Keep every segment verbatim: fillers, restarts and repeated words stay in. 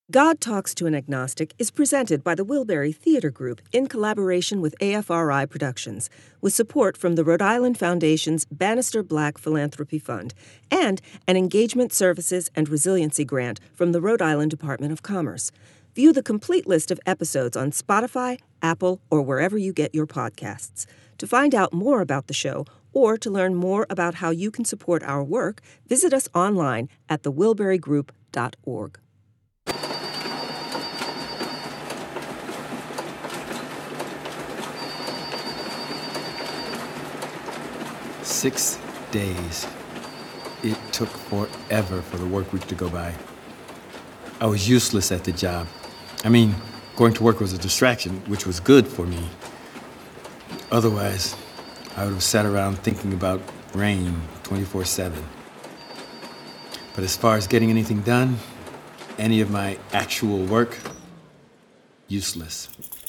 God Talks to an Agnostic is presented by the Wilbury Theater Group in collaboration with A F R I Productions, with support from the Rhode Island Foundation's Bannister Black Philanthropy Fund and an Engagement Services and Resiliency grant from the Rhode Island Department of Commerce. View the complete list of episodes on Spotify, Apple, or wherever you get your podcasts. To find out more about the show or to learn more about how you can support our work, visit us online at the wilbury group dot org. Six days. It took forever for the work week to go by. I was useless at the job. I mean, going to work was a distraction, which was good for me. Otherwise, I would have sat around thinking about rain twenty-four seven. But as far as getting anything done, any of my actual work, useless.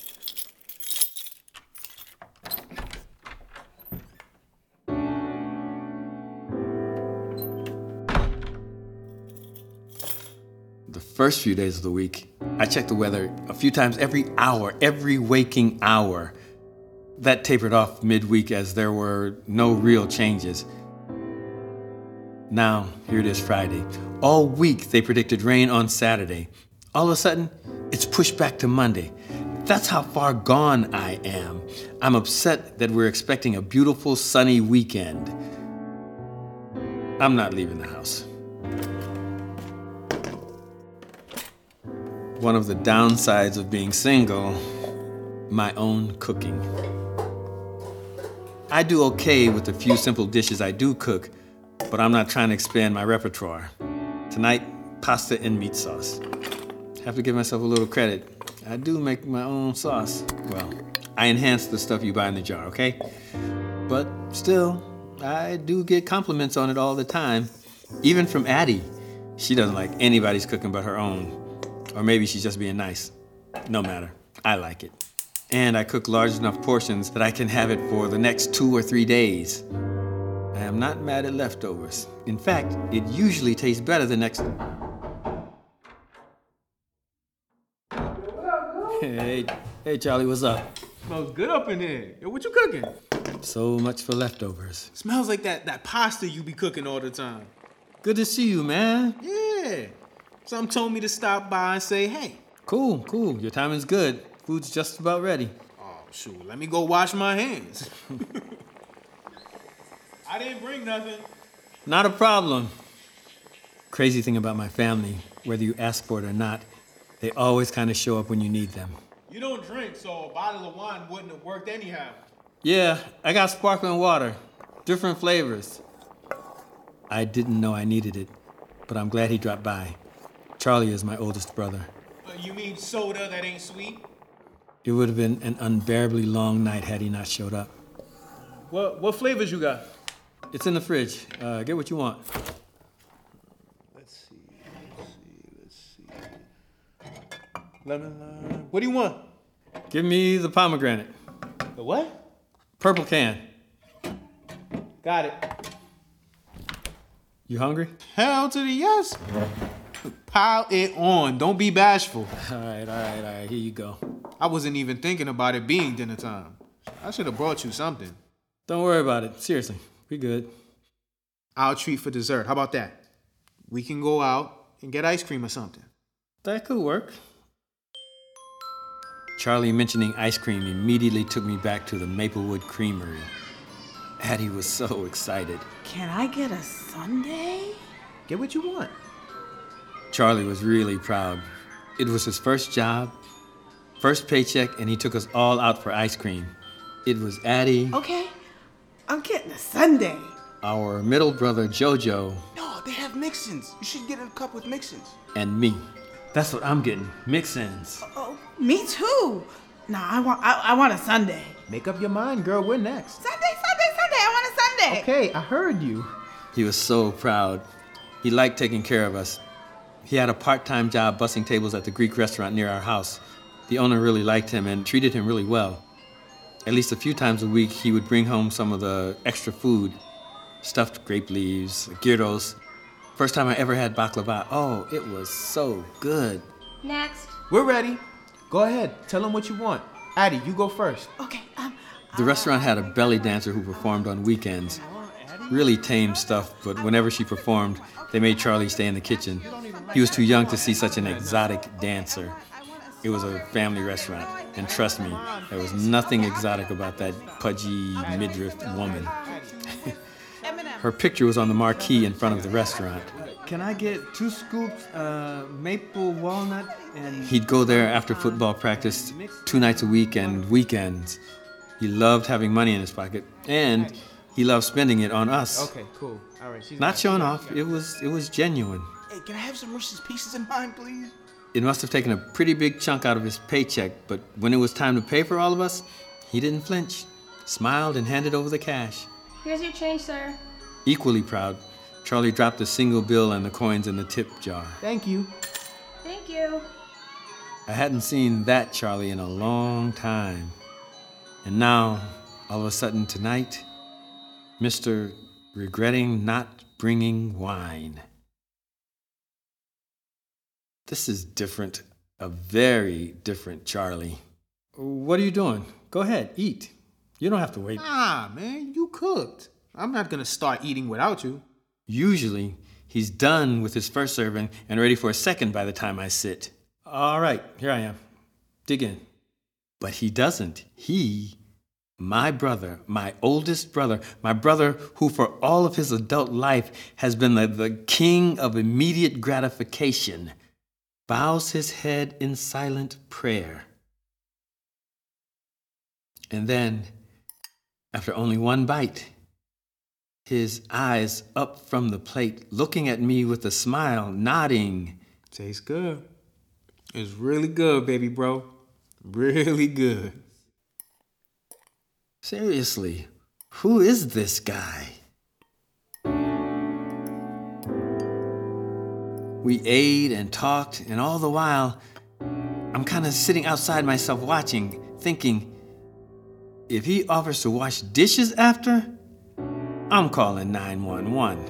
The first few days of the week, I checked the weather a few times every hour, every waking hour. That tapered off midweek as there were no real changes. Now, here it is Friday. All week they predicted rain on Saturday. All of a sudden, it's pushed back to Monday. That's how far gone I am. I'm upset that we're expecting a beautiful sunny weekend. I'm not leaving the house. One of the downsides of being single, my own cooking. I do okay with the few simple dishes I do cook, but I'm not trying to expand my repertoire. Tonight, pasta and meat sauce. Have to give myself a little credit. I do make my own sauce. Well, I enhance the stuff you buy in the jar, okay? But still, I do get compliments on it all the time. Even from Addie. She doesn't like anybody's cooking but her own. Or maybe she's just being nice. No matter. I like it. And I cook large enough portions that I can have it for the next two or three days. I am not mad at leftovers. In fact, it usually tastes better the next... Hey, hey Charlie, what's up? Smells good up in here. Yo, what you cooking? So much for leftovers. Smells like that, that pasta you be cooking all the time. Good to see you, man. Yeah. Some told me to stop by and say, hey. Cool, cool. Your timing's good. Food's just about ready. Oh, shoot. Let me go wash my hands. I didn't bring nothing. Not a problem. Crazy thing about my family, whether you ask for it or not, they always kind of show up when you need them. You don't drink, so a bottle of wine wouldn't have worked anyhow. Yeah, I got sparkling water. Different flavors. I didn't know I needed it, but I'm glad he dropped by. Charlie is my oldest brother. Uh, you mean soda that ain't sweet? It would have been an unbearably long night had he not showed up. What what flavors you got? It's in the fridge. Uh, get what you want. Let's see, let's see, let's see. Lemon lime. What do you want? Give me the pomegranate. The what? Purple can. Got it. You hungry? Hell to the yes. Pile it on. Don't be bashful. All right, all right, all right. Here you go. I wasn't even thinking about it being dinner time. I should have brought you something. Don't worry about it. Seriously, we good. I'll treat for dessert. How about that? We can go out and get ice cream or something. That could work. Charlie mentioning ice cream immediately took me back to the Maplewood Creamery. Addie was so excited. Can I get a sundae? Get what you want. Charlie was really proud. It was his first job, first paycheck, and he took us all out for ice cream. It was Addie, Okay, I'm getting a sundae. our middle brother Jojo, No, they have mix-ins. You should get a cup with mix-ins. and me. That's what I'm getting, mix-ins. Oh, me too. Nah, I want I, I want a sundae. Make up your mind, girl. We're next. Sunday, Sunday, Sunday. I want a sundae. Okay, I heard you. He was so proud. He liked taking care of us. He had a part-time job bussing tables at the Greek restaurant near our house. The owner really liked him and treated him really well. At least a few times a week, he would bring home some of the extra food. Stuffed grape leaves, gyros. First time I ever had baklava. Oh, it was so good. Next. We're ready. Go ahead. Tell them what you want. Addie, you go first. Okay, um, The restaurant had a belly dancer who performed on weekends. Really tame stuff, but whenever she performed, they made Charlie stay in the kitchen. He was too young to see such an exotic dancer. It was a family restaurant, and trust me, there was nothing exotic about that pudgy midriff woman. Her picture was on the marquee in front of the restaurant. Can I get two scoops, uh, maple walnut and... He'd go there after football practice two nights a week and weekends. He loved having money in his pocket, and he loved spending it on us. Okay, cool. All right. She's Not showing off. It was it was genuine. Hey, can I have some Reese's Pieces in mine, please? It must have taken a pretty big chunk out of his paycheck, but when it was time to pay for all of us, he didn't flinch, smiled and handed over the cash. Here's your change, sir. Equally proud, Charlie dropped a single bill and the coins in the tip jar. Thank you. Thank you. I hadn't seen that Charlie in a long time. And now, all of a sudden tonight, Mister regretting not bringing wine. This is different, a very different Charlie. What are you doing? Go ahead, eat. You don't have to wait. Ah, man, you cooked. I'm not gonna start eating without you. Usually, he's done with his first serving and ready for a second by the time I sit. All right, here I am. Dig in. But he doesn't. He, my brother, my oldest brother, my brother who for all of his adult life has been the, the king of immediate gratification, bows his head in silent prayer. And then, after only one bite, his eyes up from the plate, looking at me with a smile, nodding. Tastes good. It's really good, baby bro. Really good. Seriously, who is this guy? We ate and talked, and all the while, I'm kind of sitting outside myself watching, thinking, if he offers to wash dishes after, I'm calling nine one one.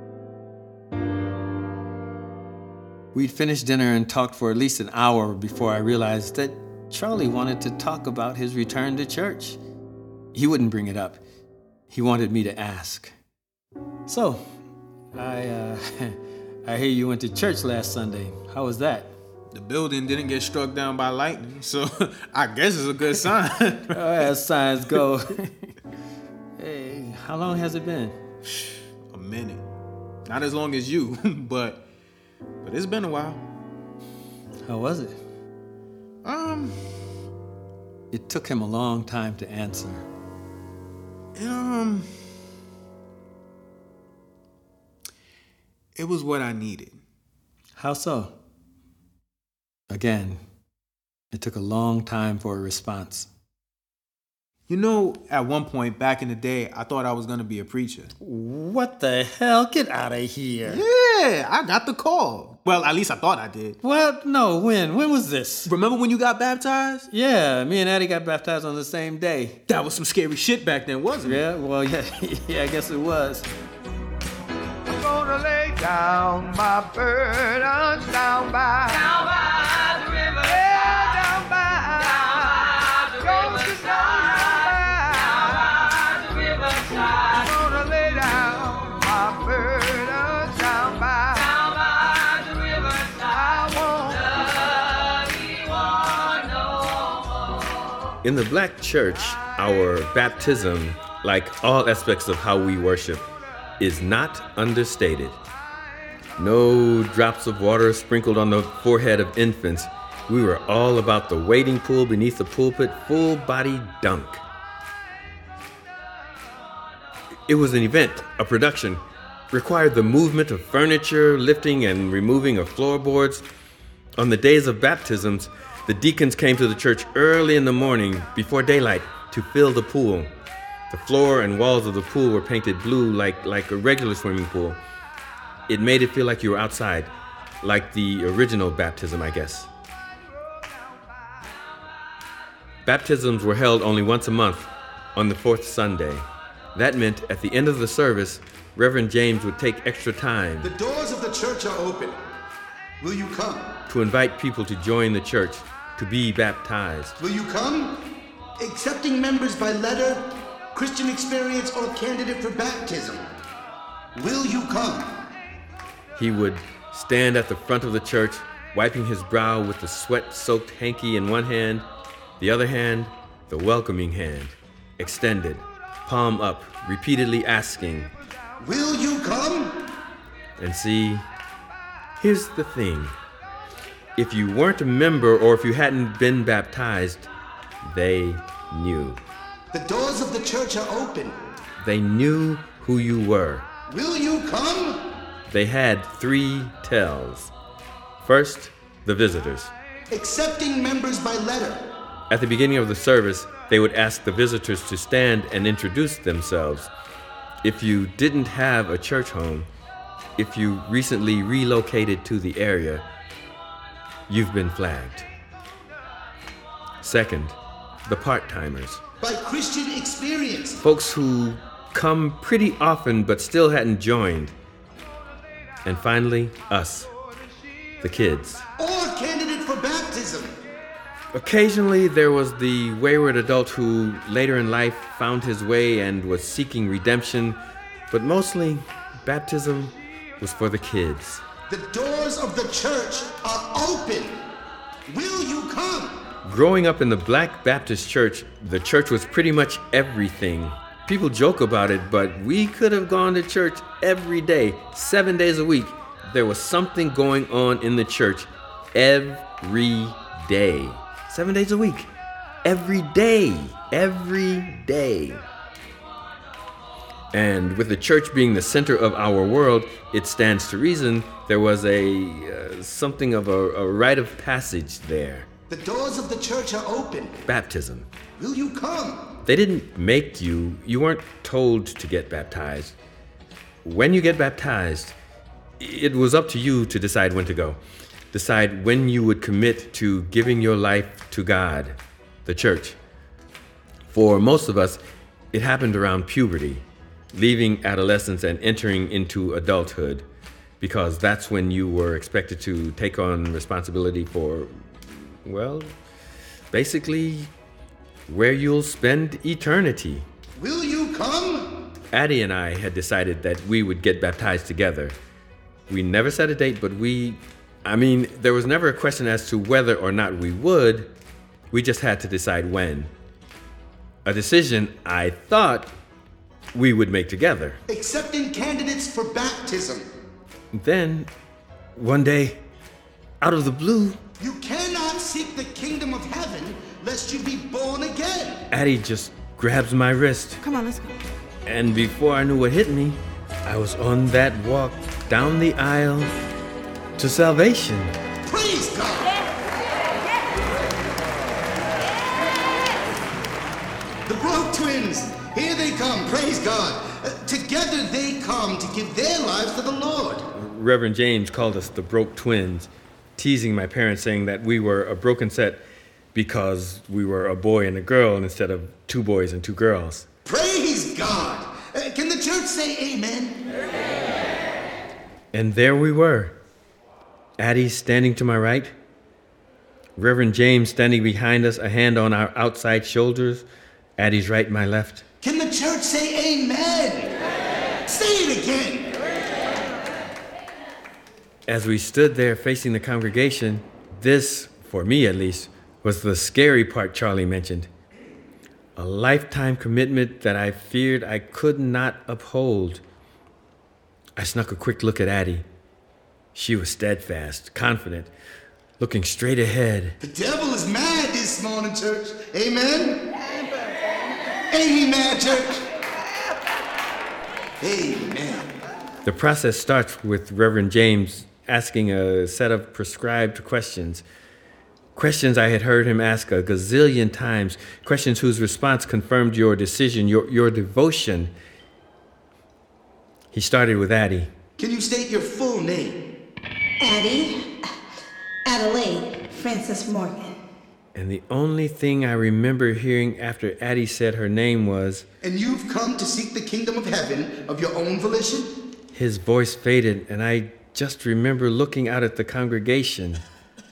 We'd finished dinner and talked for at least an hour before I realized that Charlie wanted to talk about his return to church. He wouldn't bring it up. He wanted me to ask. So, I, uh, I hear you went to church last Sunday. How was that? The building didn't get struck down by lightning, so I guess it's a good sign. Oh, as signs go. Hey, how long has it been? A minute. Not as long as you, but but it's been a while. How was it? Um, It took him a long time to answer. um, it was what I needed. How so? Again, it took a long time for a response. You know, at one point back in the day, I thought I was gonna be a preacher. What the hell? Get out of here. Yeah, I got the call. Well, at least I thought I did. What? No, when? When was this? Remember when you got baptized? Yeah, me and Addie got baptized on the same day. That was some scary shit back then, wasn't it? Yeah, well, yeah, yeah, I guess it was. I'm gonna lay down my burdens down by, down by the river. Yeah, down by, down by the riverside. Down by the riverside. I'm gonna lay down my burdens down by, down by the riverside. I won't love you no more. In the Black church, our baptism, like all aspects of how we worship, is not understated. No drops of water sprinkled on the forehead of infants. We were all about the wading pool beneath the pulpit, full body dunk. It was an event, a production, required the movement of furniture, lifting and removing of floorboards. On the days of baptisms, the deacons came to the church early in the morning, before daylight, to fill the pool. The floor and walls of the pool were painted blue like, like a regular swimming pool. It made it feel like you were outside, like the original baptism, I guess. Baptisms were held only once a month, on the fourth Sunday. That meant at the end of the service, Reverend James would take extra time. The doors of the church are open. Will you come? to invite people to join the church, to be baptized. Will you come? Accepting members by letter, Christian experience, or candidate for baptism. Will you come? He would stand at the front of the church, wiping his brow with the sweat-soaked hanky in one hand, the other hand, the welcoming hand, extended, palm up, repeatedly asking, Will you come? And see, here's the thing. If you weren't a member or if you hadn't been baptized, they knew. The doors of the church are open. They knew who you were. Will you come? They had three tells. First, the visitors. Accepting members by letter. At the beginning of the service, they would ask the visitors to stand and introduce themselves. If you didn't have a church home, if you recently relocated to the area, you've been flagged. Second, the part-timers. By Christian experience. Folks who come pretty often but still hadn't joined. And finally, us, the kids. Or candidate for baptism. Occasionally, there was the wayward adult who later in life found his way and was seeking redemption, but mostly, baptism was for the kids. The doors of the church are open. Will you come? Growing up in the Black Baptist church, the church was pretty much everything. People joke about it, but we could have gone to church every day, seven days a week. There was something going on in the church every day. Seven days a week. Every day. Every day. And with the church being the center of our world, it stands to reason there was a uh, something of a, a rite of passage there. The doors of the church are open. Baptism. Will you come? They didn't make you. You weren't told to get baptized. When you get baptized, it was up to you to decide when to go. Decide when you would commit to giving your life to God, the church. For most of us, it happened around puberty, leaving adolescence and entering into adulthood, because that's when you were expected to take on responsibility for, well, basically where you'll spend eternity. Will you come? Addie and I had decided that we would get baptized together. We never set a date, but we, I mean, there was never a question as to whether or not we would. We just had to decide when. A decision I thought we would make together. Accepting candidates for baptism. Then, one day, out of the blue, You cannot seek the kingdom of heaven lest you be born again. Addie just grabs my wrist. Come on, let's go. And before I knew what hit me, I was on that walk down the aisle to salvation. Praise God. The Broke twins, here they come, praise God. Uh, together they come to give their lives to the Lord. Reverend James called us the Broke twins, teasing my parents, saying that we were a broken set because we were a boy and a girl instead of two boys and two girls. Praise God. Uh, can the church say amen? Amen? And there we were. Addie standing to my right, Reverend James standing behind us, a hand on our outside shoulders, Addie's right, my left. Can the church say amen? Amen. Say it again. As we stood there facing the congregation, this, for me at least, was the scary part Charlie mentioned. A lifetime commitment that I feared I could not uphold. I snuck a quick look at Addie. She was steadfast, confident, looking straight ahead. The devil is mad this morning, church. Amen? Amen, church. Amen. The process starts with Reverend James asking a set of prescribed questions. Questions I had heard him ask a gazillion times. Questions whose response confirmed your decision, your, your devotion. He started with Addie. Can you state your full name? Addie Adelaide Francis Morgan. And the only thing I remember hearing after Addie said her name was, And you've come to seek the kingdom of heaven of your own volition? His voice faded, and I just remember looking out at the congregation.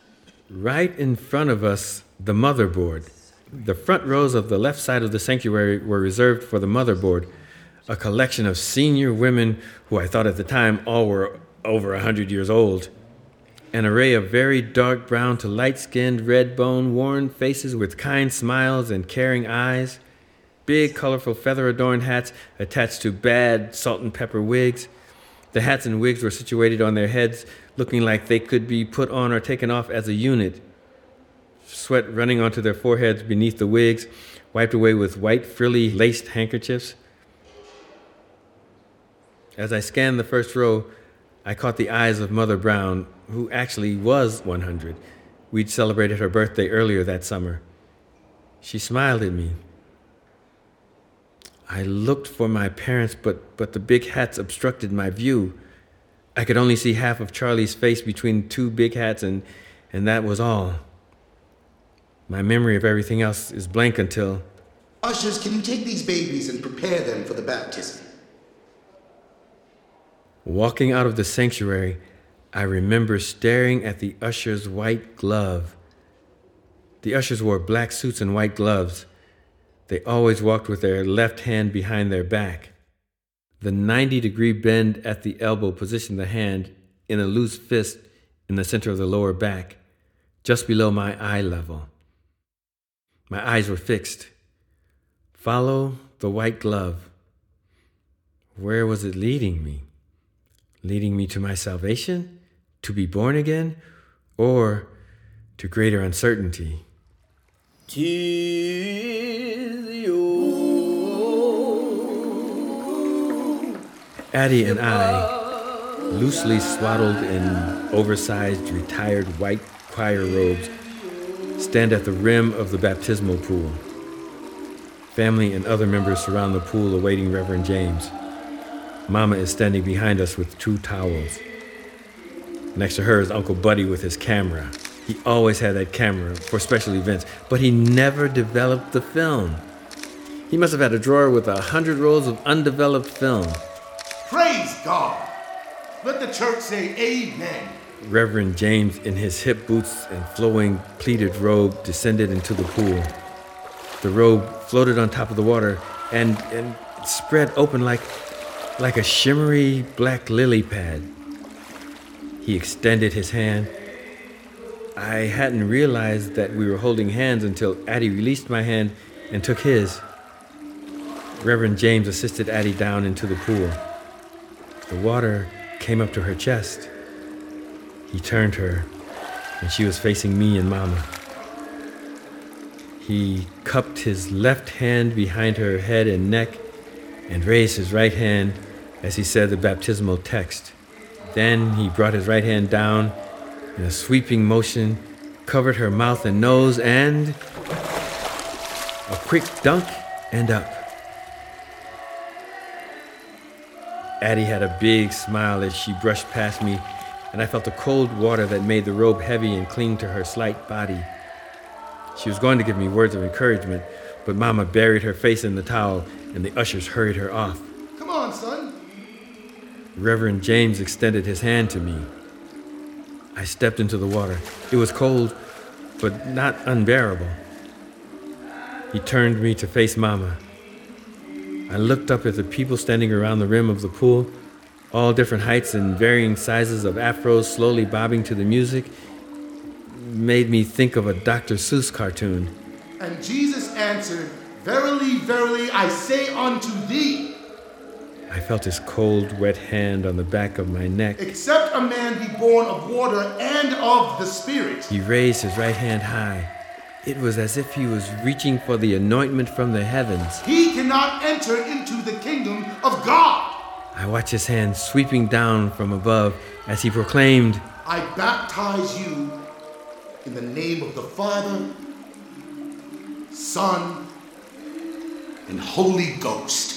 Right in front of us, the motherboard. The front rows of the left side of the sanctuary were reserved for the motherboard, a collection of senior women who I thought at the time all were over a hundred years old. An array of very dark brown to light-skinned, red-bone, worn faces with kind smiles and caring eyes, big, colorful, feather-adorned hats attached to bad salt and pepper wigs. The hats and wigs were situated on their heads, looking like they could be put on or taken off as a unit. Sweat running onto their foreheads beneath the wigs, wiped away with white, frilly, laced handkerchiefs. As I scanned the first row, I caught the eyes of Mother Brown, who actually was one hundred. We'd celebrated her birthday earlier that summer. She smiled at me. I looked for my parents, but, but the big hats obstructed my view. I could only see half of Charlie's face between two big hats, and, and that was all. My memory of everything else is blank until... Ushers, can you take these babies and prepare them for the baptism? Walking out of the sanctuary, I remember staring at the ushers' white glove. The ushers wore black suits and white gloves. They always walked with their left hand behind their back. The ninety-degree bend at the elbow positioned the hand in a loose fist in the center of the lower back, just below my eye level. My eyes were fixed. Follow the white glove. Where was it leading me? Leading me to my salvation, to be born again, or to greater uncertainty? Addie and I, loosely swaddled in oversized, retired white choir robes, stand at the rim of the baptismal pool. Family and other members surround the pool awaiting Reverend James. Mama is standing behind us with two towels. Next to her is Uncle Buddy with his camera. He always had that camera for special events, but he never developed the film. He must have had a drawer with a hundred rolls of undeveloped film. Praise God! Let the church say amen. Reverend James, in his hip boots and flowing pleated robe, descended into the pool. The robe floated on top of the water and, and spread open like, like a shimmery black lily pad. He extended his hand. I hadn't realized that we were holding hands until Addie released my hand and took his. Reverend James assisted Addie down into the pool. The water came up to her chest. He turned her, and she was facing me and Mama. He cupped his left hand behind her head and neck and raised his right hand as he said the baptismal text. Then he brought his right hand down in a sweeping motion, covered her mouth and nose, and a quick dunk and up. Addie had a big smile as she brushed past me, and I felt the cold water that made the robe heavy and cling to her slight body. She was going to give me words of encouragement, but Mama buried her face in the towel, and the ushers hurried her off. Come on, son. Reverend James extended his hand to me. I stepped into the water. It was cold, but not unbearable. He turned me to face Mama. I looked up at the people standing around the rim of the pool, all different heights and varying sizes of afros slowly bobbing to the music. Made me think of a Doctor Seuss cartoon. And Jesus answered, Verily, verily, I say unto thee, I felt his cold, wet hand on the back of my neck. except a man be born of water and of the Spirit. He raised his right hand high. It was as if he was reaching for the anointment from the heavens. He cannot enter into the kingdom of God. I watched his hand sweeping down from above as he proclaimed, I baptize you in the name of the Father, Son, and Holy Ghost.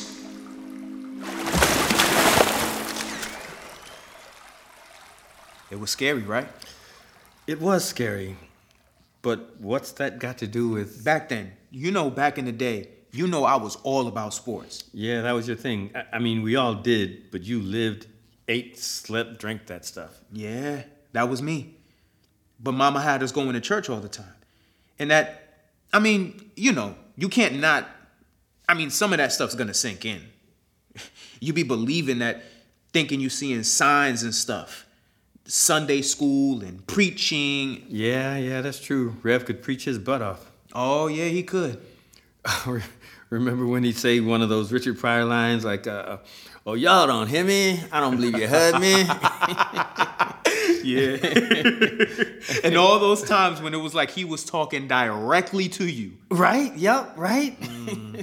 It was scary, right? It was scary. But what's that got to do with... Back then, you know, back in the day, you know I was all about sports. Yeah, that was your thing. I, I mean, we all did, but you lived, ate, slept, drank that stuff. Yeah, that was me. but Mama had us going to church all the time. And that, I mean, you know, you can't not, I mean, some of that stuff's gonna sink in. You be believing that, thinking you seeing signs and stuff. Sunday school and preaching. Yeah, yeah, that's true. Rev could preach his butt off. Oh, yeah, he could. Remember when he'd say one of those Richard Pryor lines like, uh, oh, y'all don't hear me? I don't believe you heard me. Yeah. And all those times when it was like he was talking directly to you. Right? Yep, right? Mm.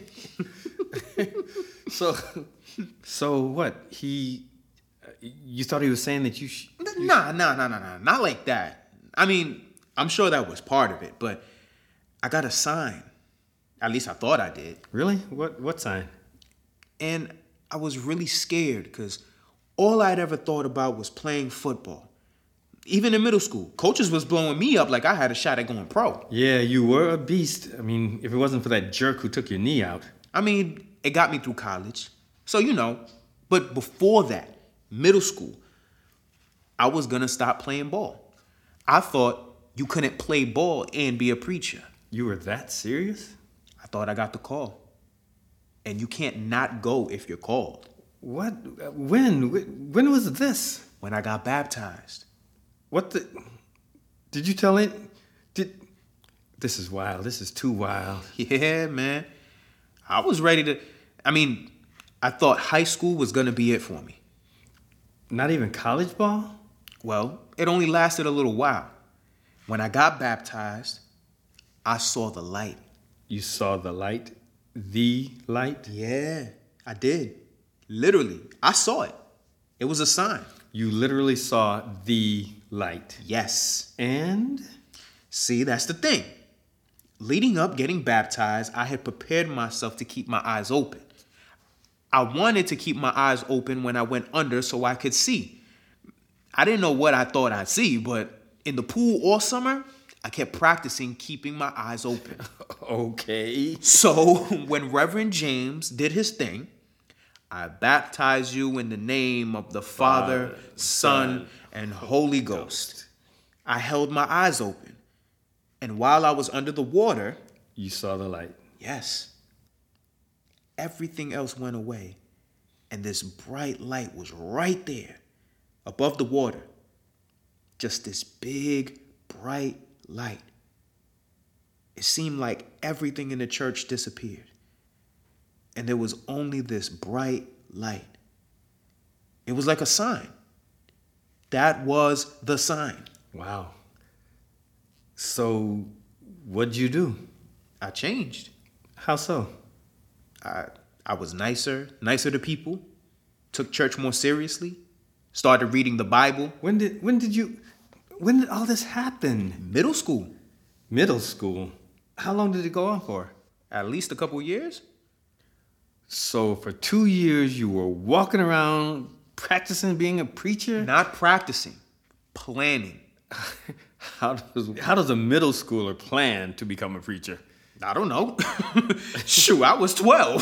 so, so what? He, you thought he was saying that you... Sh- nah, nah, nah, nah, nah. Not like that. I mean, I'm sure that was part of it, but I got a sign. At least I thought I did. Really? What what sign? And I was really scared because all I'd ever thought about was playing football. Even in middle school, coaches was blowing me up like I had a shot at going pro. Yeah, you were a beast. I mean, if it wasn't for that jerk who took your knee out. I mean, it got me through college. So, you know, but before that, middle school, I was going to stop playing ball. I thought you couldn't play ball and be a preacher. You were that serious? I thought I got the call. And you can't not go if you're called. What? When? When was this? When I got baptized. What the? Did you tell it? Did? This is wild. This is too wild. Yeah, man. I was ready to, I mean, I thought high school was going to be it for me. Not even college ball? Well, it only lasted a little while. When I got baptized, I saw the light. You saw the light? The light? Yeah, I did. Literally, I saw it. It was a sign. You literally saw the light? Yes. And? See, that's the thing. Leading up getting baptized, I had prepared myself to keep my eyes open. I wanted to keep my eyes open when I went under so I could see. I didn't know what I thought I'd see, but in the pool all summer, I kept practicing keeping my eyes open. Okay. So when Reverend James did his thing, I baptize you in the name of the Father, Father Son, Son, and Holy Ghost. I held my eyes open. And while I was under the water... You saw the light. Yes. Everything else went away. And this bright light was right there, above the water. Just this big, bright light. It seemed like everything in the church disappeared. And there was only this bright light. It was like a sign. That was the sign. Wow. So, what'd you do? I changed. How so? I I was nicer, nicer to people, took church more seriously, started reading the Bible. When did when did you when did all this happen? Middle school. Middle school? How long did it go on for? At least a couple years. So for two years you were walking around practicing being a preacher? Not practicing, planning. How does how does a middle schooler plan to become a preacher? I don't know. Shoot, I was twelve.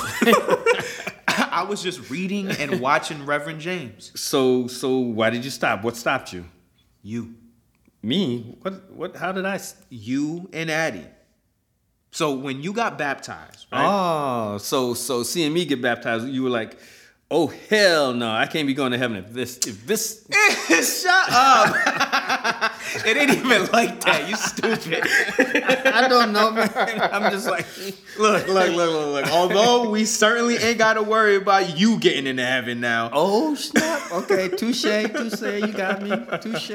I was just reading and watching Reverend James. So so why did you stop? What stopped you? You. Me? What what how did I st- You and Addie. So when you got baptized, right? Oh, so so seeing me get baptized, you were like, oh hell no, I can't be going to heaven if this if this Shut up. It ain't even like that. You stupid. I don't know, man. I'm just like, look, look, look, look, look. Although we certainly ain't got to worry about you getting into heaven now. Oh, snap. Okay, touche, touche. You got me. Touche.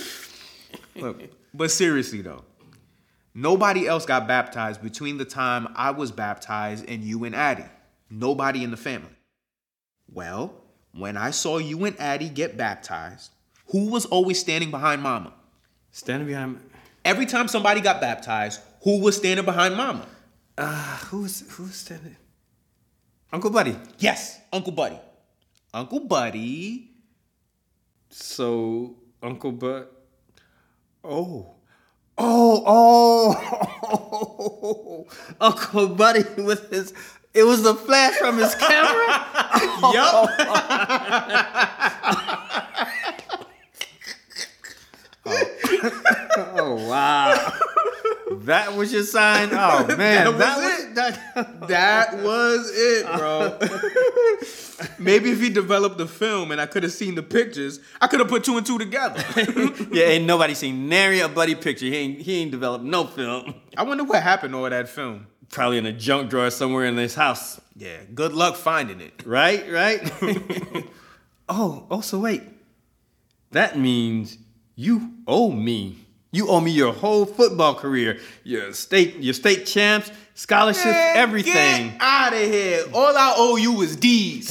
Look, but seriously, though, nobody else got baptized between the time I was baptized and you and Addie. Nobody in the family. Well, when I saw you and Addie get baptized, who was always standing behind Mama? Standing behind... Every time somebody got baptized, who was standing behind Mama? Uh, who was, who was standing? Uncle Buddy. Yes, Uncle Buddy. Uncle Buddy. So, Uncle Bud... Oh. Oh, oh. Uncle Buddy with his... It was the flash from his camera? Yup. Oh. Oh, Wow. That was your sign? Oh, man. That was that it. That, That was it, bro. Maybe if he developed the film and I could have seen the pictures, I could have put two and two together. Yeah, ain't nobody seen nary a buddy picture. He ain't, he ain't developed no film. I wonder what happened to all that film. Probably in a junk drawer somewhere in this house. Yeah, good luck finding it. Right, right? oh, oh, so wait. That means you owe me. You owe me your whole football career, your state, your state champs, scholarships, Man, everything. Get out of here. All I owe you is D's.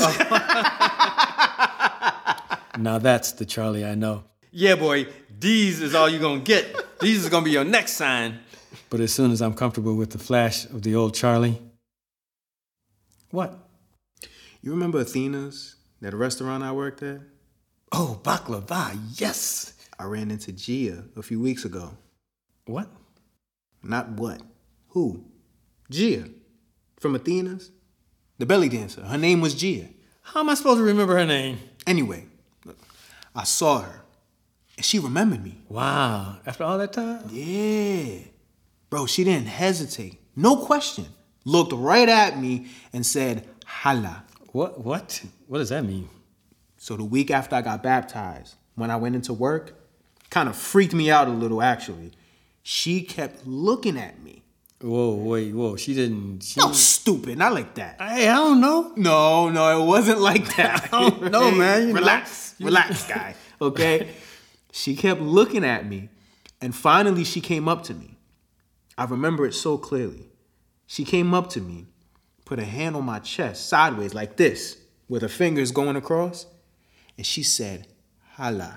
Now that's the Charlie I know. Yeah, boy, D's is all you're gonna get. D's is gonna be your next sign. But as soon as I'm comfortable with the flash of the old Charlie. What? You remember Athena's, that restaurant I worked at? Oh, baklava, yes. I ran into Gia a few weeks ago. What? Not what. Who? Gia. From Athena's. The belly dancer. Her name was Gia. How am I supposed to remember her name? Anyway, I saw her. And she remembered me. Wow. After all that time? Yeah. Bro, she didn't hesitate. No question. Looked right at me and said, hala. What? What? What does that mean? So the week after I got baptized, when I went into work, kind of freaked me out a little, actually. She kept looking at me. Whoa, wait, whoa. She didn't... She... No, stupid. Not like that. Hey, I don't know. No, no, it wasn't like that. I don't know, man. You relax. Know. Relax, guy. Okay? She kept looking at me, and finally she came up to me. I remember it so clearly. She came up to me, put a hand on my chest, sideways, like this, with her fingers going across, and she said, hala.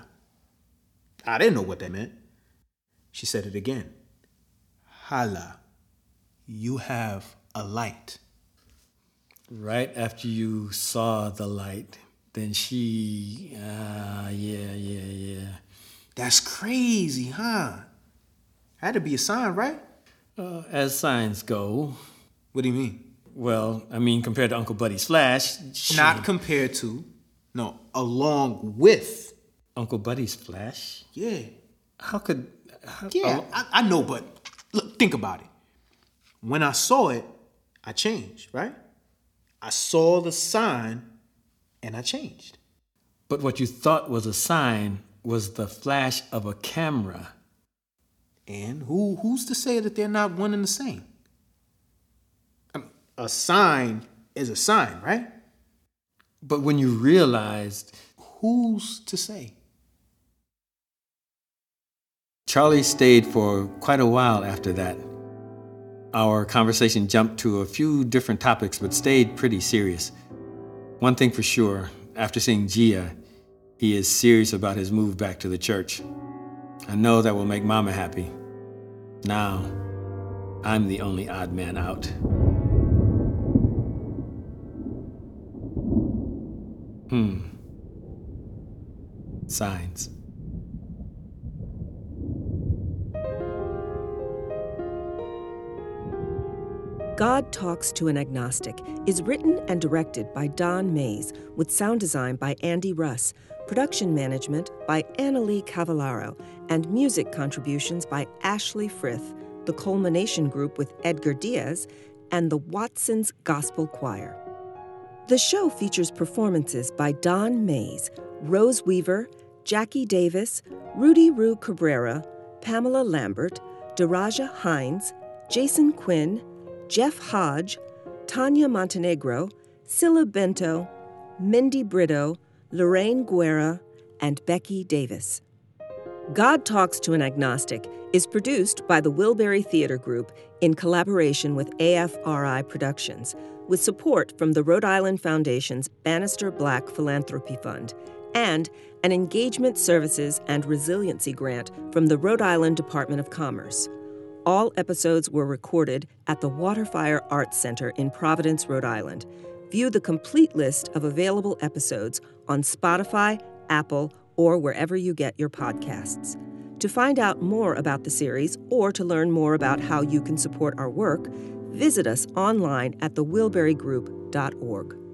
I didn't know what that meant. She said it again. Hala, you have a light. Right after you saw the light, then she, ah, uh, yeah, yeah, yeah. That's crazy, huh? Had to be a sign, right? Uh, as signs go. What do you mean? Well, I mean, compared to Uncle Buddy's flash. She... Not compared to, no, along with. Uncle Buddy's flash? Yeah. How could... How, yeah, oh. I, I know, but look, think about it. When I saw it, I changed, right? I saw the sign, and I changed. But what you thought was a sign was the flash of a camera. And who who's to say that they're not one and the same? I mean, a sign is a sign, right? But when you realized... Who's to say? Charlie stayed for quite a while after that. Our conversation jumped to a few different topics, but stayed pretty serious. One thing for sure, after seeing Gia, he is serious about his move back to the church. I know that will make Mama happy. Now, I'm the only odd man out. Hmm. Signs. God Talks to an Agnostic is written and directed by Don Mays, with sound design by Andy Russ, production management by Annalie Cavallaro, and music contributions by Ashley Frith, the Culmination Group with Edgar Diaz, and the Watson's Gospel Choir. The show features performances by Don Mays, Rose Weaver, Jackie Davis, Rudy Rue Cabrera, Pamela Lambert, Daraja Hines, Jason Quinn, Jeff Hodge, Tanya Montenegro, Scylla Bento, Mindy Brito, Lorraine Guerra, and Becky Davis. God Talks to an Agnostic is produced by the Wilbury Theater Group in collaboration with A F R I Productions, with support from the Rhode Island Foundation's Bannister Black Philanthropy Fund and an Engagement Services and Resiliency Grant from the Rhode Island Department of Commerce. All episodes were recorded at the Waterfire Arts Center in Providence, Rhode Island. View the complete list of available episodes on Spotify, Apple, or wherever you get your podcasts. To find out more about the series or to learn more about how you can support our work, visit us online at the wilbury group dot org.